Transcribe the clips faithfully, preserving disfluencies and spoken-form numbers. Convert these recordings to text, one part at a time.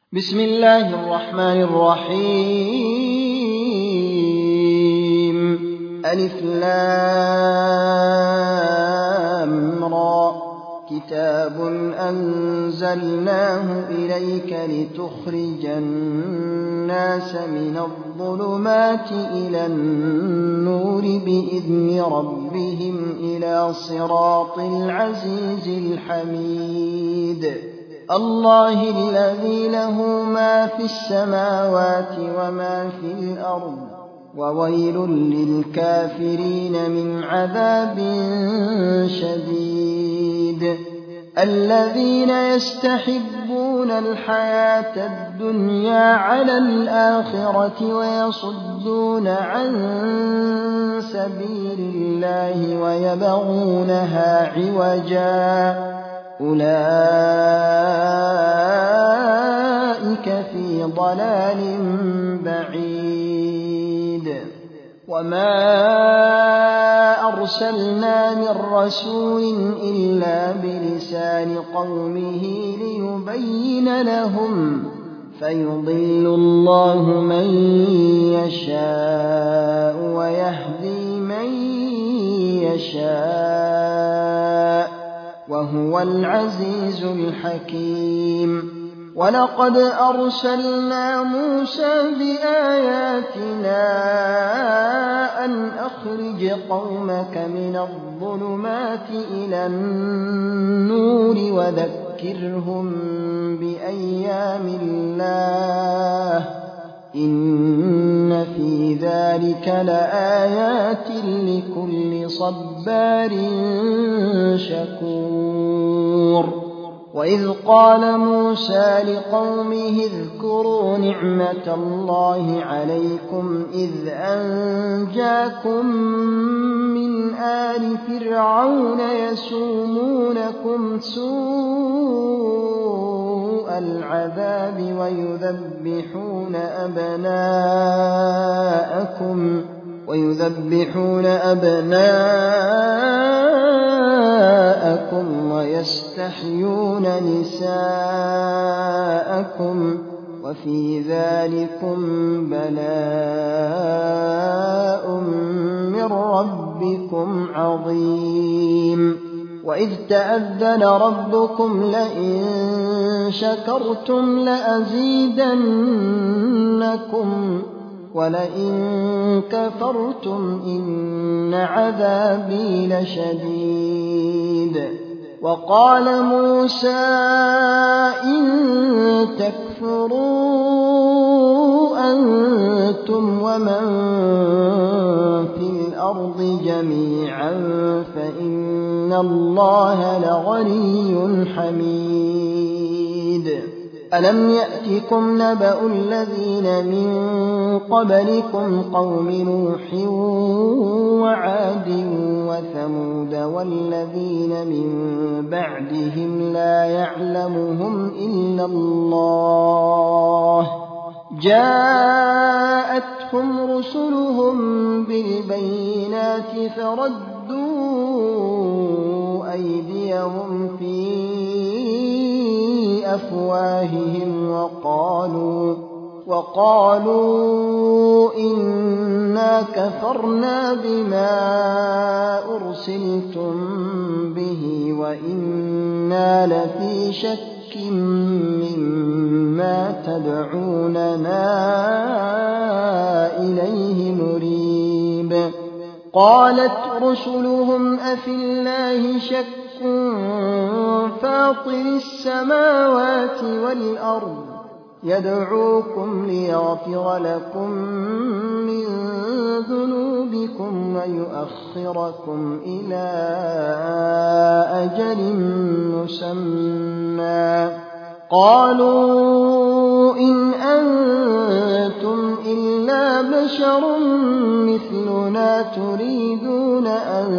بسم الله الرحمن الرحيم ألف لام را كتاب أنزلناه إليك لتخرج الناس من الظلمات إلى النور بإذن ربهم إلى صراط العزيز الحميد الله الذي له ما في السماوات وما في الأرض وويل للكافرين من عذاب شديد الذين يستحبون الحياة الدنيا على الآخرة ويصدون عن سبيل الله ويبغونها عوجا أولئك في ضلال بعيد وما أرسلنا من رسول إلا بلسان قومه ليبين لهم فيضل الله من يشاء ويهدي من يشاء وهو العزيز الحكيم ولقد أرسلنا موسى بآياتنا أن أخرج قومك من الظلمات إلى النور وذكرهم بأيام الله إن في ذلك لآيات لكل صبار شكور وإذ قال موسى لقومه اذكروا نعمة الله عليكم إذ أنجاكم من آل فرعون يسومونكم سوء العذاب ويذبحون أبناءكم ويذبحون أبناءكم ويستحيون نساءكم وفي ذلكم بلاء من ربكم عظيم وإذ تأذن ربكم لئن شكرتم لأزيدنكم ولئن كفرتم إن عذابي لشديد وقال موسى إن تكفروا أنتم ومن في الأرض جميعا فإن الله لغني حميد ألم يأتكم نبأ الذين من قبلكم قوم نوح وعاد وثمود والذين من بعدهم لا يعلمهم إلا الله جاءتهم رسلهم بالبينات فردوا أيديهم في أفواههم وقالوا وقالوا إنا كفرنا بما أرسلتم به وإنا لفي شك مما تدعوننا إليه مريب قالت رسلهم أفي الله شك فاطر السماوات والأرض يدعوكم ليغفر لكم من ذنوبكم ويؤخركم إلى أجل مسمى قالوا إن أنتم إلا بشر مثلنا تريدون أن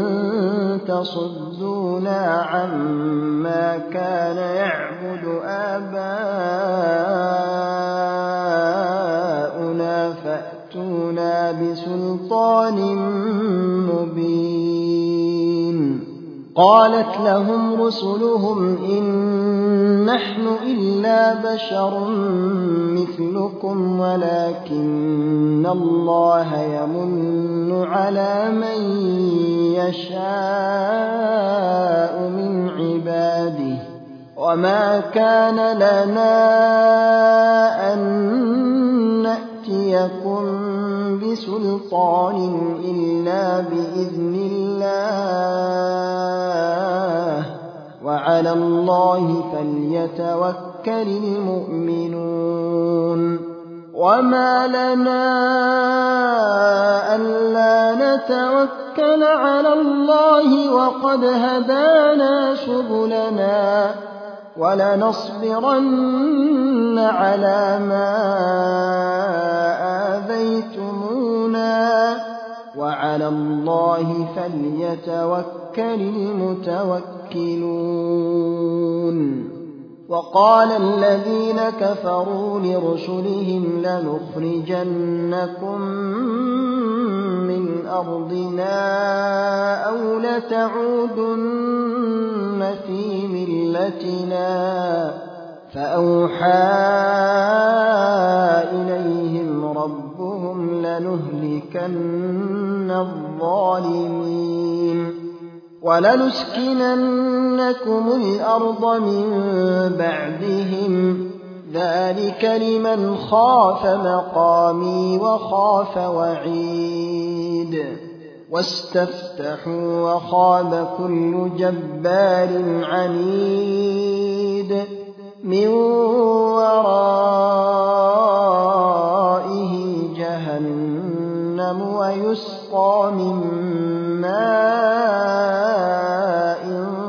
تصدونا عما كان يعبد آباؤنا فأتونا بسلطان مبين قالت لهم رسلهم إن نحن إلا بشر مثلكم ولكن الله يمن على من يشاء من عباده وما كان لنا أن نأتيكم بسلطان إلا بإذن الله وعلى الله فليتوكل المؤمنون وما لنا ألا نتوكل على الله وقد هدانا سبلنا ولنصبرن على ما آذيتمونا وعلى الله فليتوكل المتوكلون وقال الذين كفروا لرسلهم لنخرجنكم من أرضنا أو لتعودن في ملتنا فأوحى إليهم ربهم لنهلكن الظالمين ولنسكننكم الأرض من بعدهم ذلك لمن خاف مقامي وخاف وعيد واستفتحوا وخاب كل جبار عنيد من ورائه جهنم ويسقى من ماء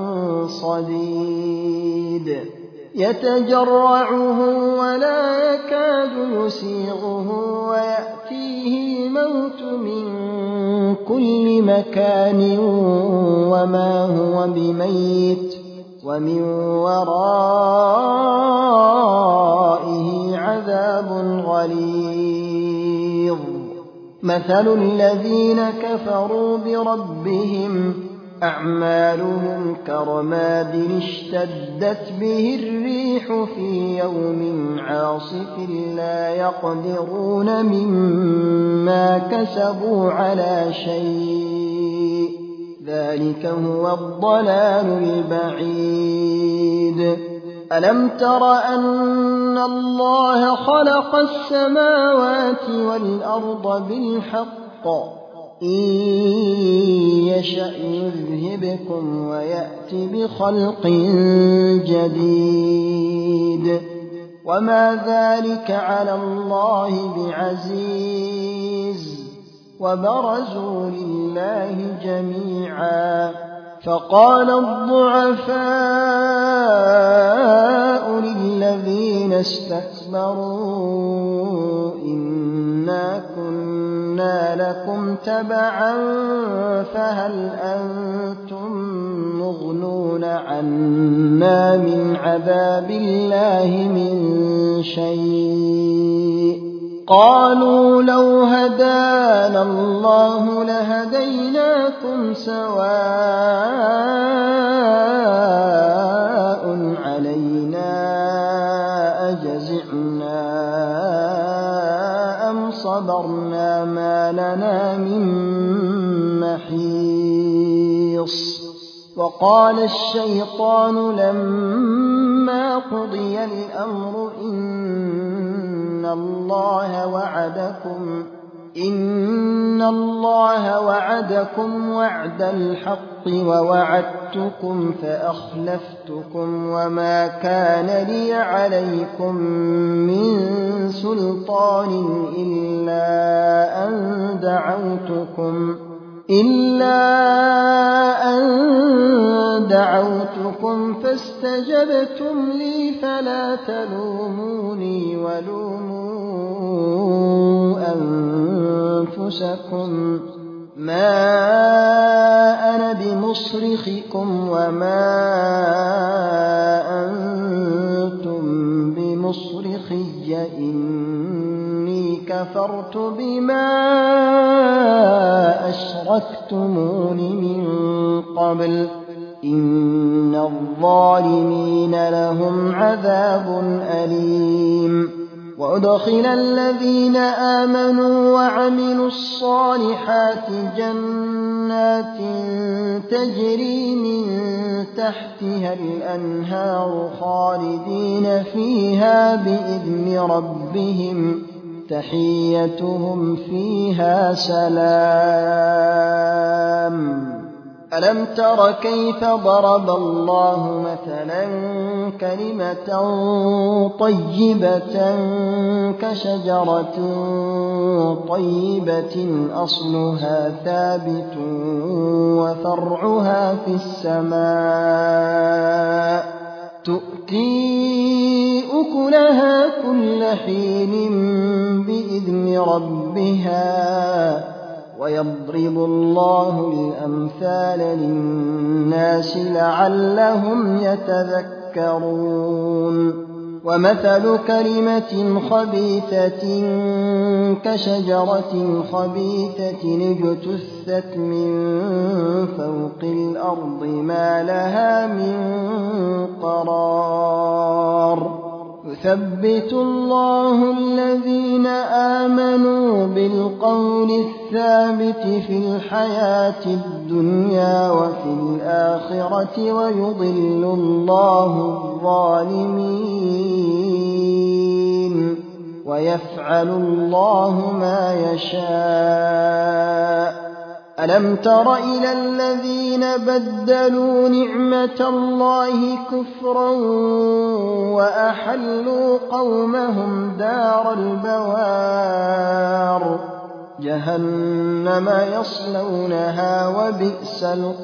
صديد يتجرعه ولا يكاد يسيغه ويأتيه الموت من كل مكان وما هو بميت ومن ورائه عذاب غليظ مثل الذين كفروا بربهم أعمالهم كرماد اشتدت به الريح في يوم عاصف لا يقدرون مما كسبوا على شيء ذلك هو الضلال البعيد ألم تر أن الله خلق السماوات والأرض بالحق إن يشأ يذهبكم ويأت بخلق جديد وما ذلك على الله بعزيز وبرزوا لله جميعا فقال الضعفاء للذين استكبروا إنا كنا لكم تبعا فهل أنتم مغنون عنا من عذاب الله من شيء قالوا لو هدانا الله لهديناكم سواء علينا أجزعنا أم صبرنا ما لنا من محيص وقال الشيطان لما قضي الأمر إن الله وعدكم إن الله وعدكم وعد الحق ووعدتكم فأخلفتكم وما كان لي عليكم من سلطان إلا أن دعوتكم إلا أن دعوتكم فاستجبتم لي فلا تلوموني ولوموا أنفسكم ما أنا بمصرخكم وما أنتم بمصرخي إني كفرت بما أشركتمون من قبل إن الظالمين لهم عذاب أليم وأدخل الذين آمنوا وعملوا الصالحات جنات تجري من تحتها الأنهار خالدين فيها بإذن ربهم تحيتهم فيها سلام ألم تر كيف ضرب الله مثلا كلمة طيبة كشجرة طيبة أصلها ثابت وفرعها في السماء تؤتي أكلها كل حين بإذن ربها ويضرب الله الأمثال للناس لعلهم يتذكرون ومثل كلمة خبيثة كشجرة خبيثة اجتثت من فوق الأرض ما لها من قرار يثبت الله الذين آمنوا بالقول الثابت في الحياة الدنيا وفي الآخرة ويضل الله الظالمين ويفعل الله ما يشاء ألم تر إلى الذين بدلوا نعمة الله كفرا وأحلوا قومهم دار البوار جهنم يصلونها وبئس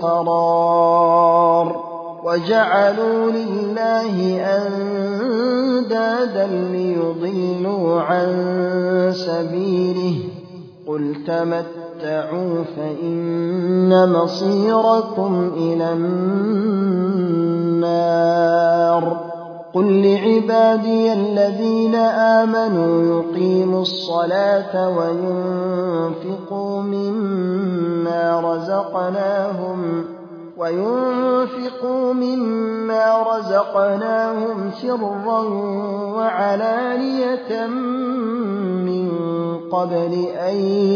القرار وجعلوا لله أندادا ليضلوا عن سبيله قل تمتعوا فإن مصيركم إلى النار قل لعبادي الذين آمنوا يقيموا الصلاة وينفقوا مما رزقناهم وينفقوا مما رزقناهم سرا وعلانية من قبل أن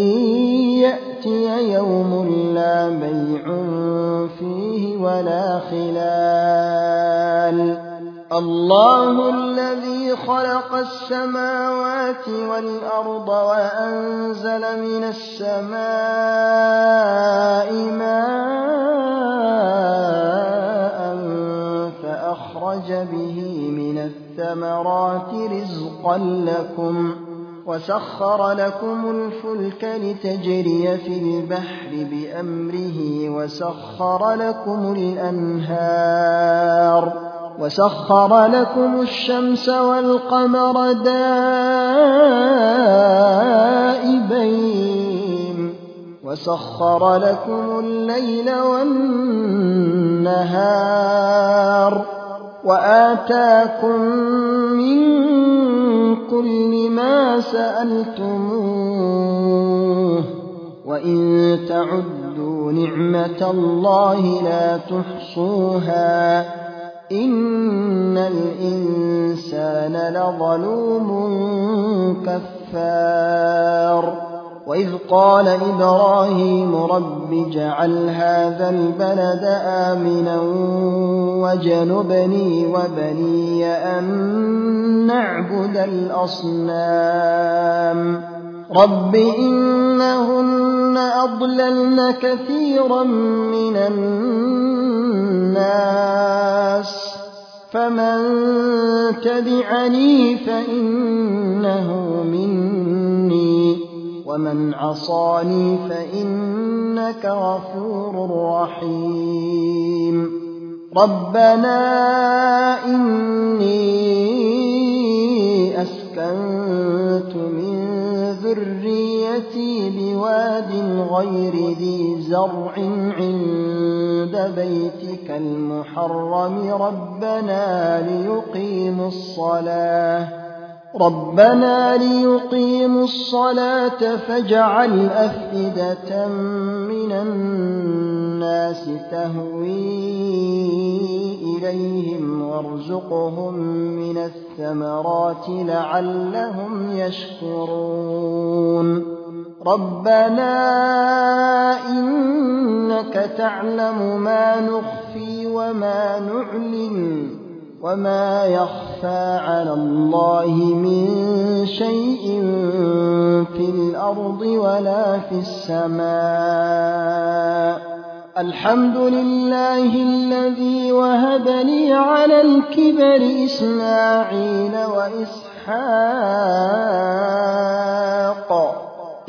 يأتي يوم لا بيع فيه ولا خلال الله الذي خلق السماوات والأرض وأنزل من السماء ماء فأخرج به من الثمرات رزقا لكم وسخر لكم الفلك لتجري في البحر بأمره وسخر لكم الأنهار وسخر لكم الشمس والقمر دائبين وسخر لكم الليل والنهار وآتاكم من كل ما سألتموه وإن تعدوا نعمة الله لا تحصوها إن الإنسان لظلوم كفار وإذ قال إبراهيم رب اجعل هذا البلد آمنا وجنبني وبني أن نعبد الأصنام رب إنهن أضللن كثيرا من الناس فمن تبعني فإنه مني ومن عصاني فإنك غفور رحيم ربنا إني أسكنت من ذريتي بواد غير ذي زرع عند بيتك المحرم ربنا ليقيموا الصلاة ربنا ليقيموا الصلاة فاجعل أفئدة من الناس تهوي إليهم وارزقهم من الثمرات لعلهم يشكرون ربنا إنك تعلم ما نخفي وما نعلن وما يخفى على الله من شيء في الأرض ولا في السماء الحمد لله الذي وهب لي على الكبر إسماعيل وإسحاق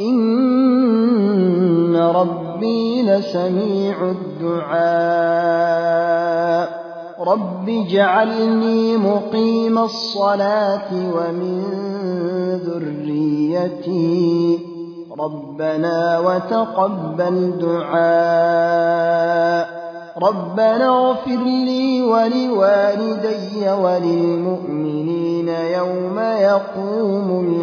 إن ربي لسميع الدعاء رب اجعلني مقيم الصلاة ومن ذريتي ربنا وتقبل دعاء ربنا اغفر لي ولوالدي وللمؤمنين يوم يقوم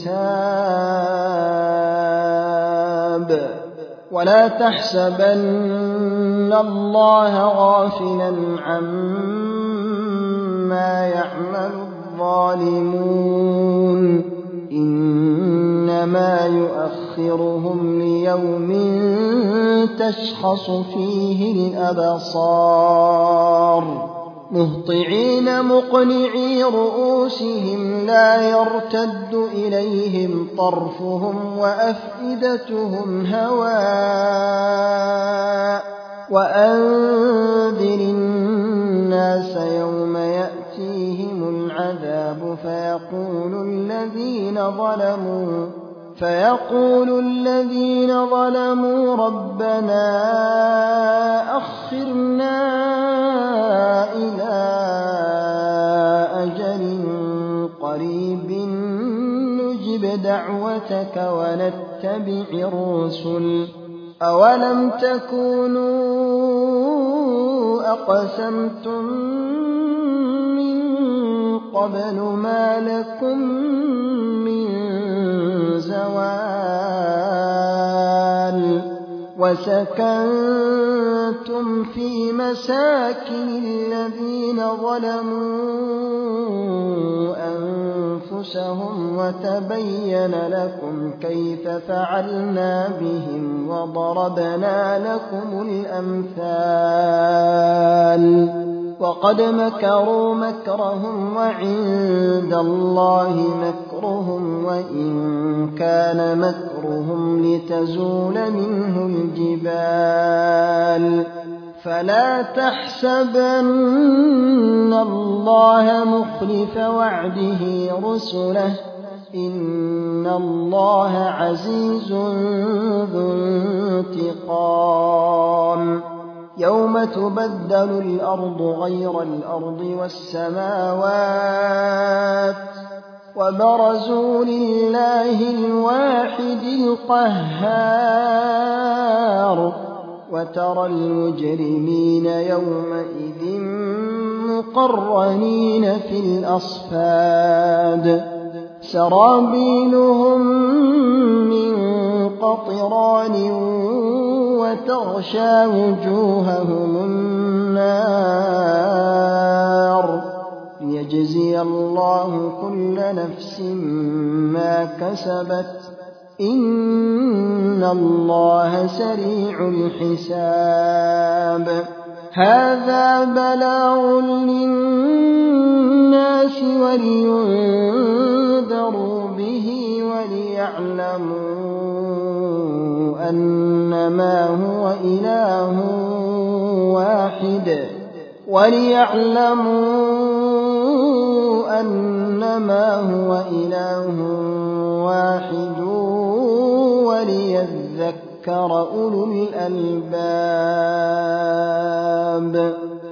الحساب ولا تحسبن الله غافلا عما يعمل الظالمون إنما يؤخرهم ليوم تشخص فيه الأبصار مهطعين مقنعي رؤوسهم لا يرتد إليهم طرفهم وأفئدتهم هواء وأنذر الناس يوم يأتيهم العذاب فيقول الذين ظلموا فيقول الذين ظلموا ربنا أخرنا إلى أجل قريب نجب دعوتك ونتبع الرسل أولم تكونوا أقسمتم من قبل ما لكم من زوال وسكنتم في مساكن الذين ظلموا أنفسهم وتبين لكم كيف فعلنا بهم وضربنا لكم الأمثال وقد مكروا مكرهم وعند الله مكرهم وإن كان مكرهم لتزول منه الجبال فلا تحسبن الله مخلف وعده رسله إن الله عزيز ذو انتقام يوم تبدل الأرض غير الأرض والسماوات وبرزوا لله الواحد القهار وترى المجرمين يومئذ مقرنين في الأصفاد سرابيلهم من قطران وتغشى وجوههم النار ليجزي الله كل نفس ما كسبت إن الله سريع الحساب هذا بلاغ للناس ولينذروا به وليعلموا أنما هو إله واحد وليعلموا أنما هو إله واحد وليذكر أولو الألباب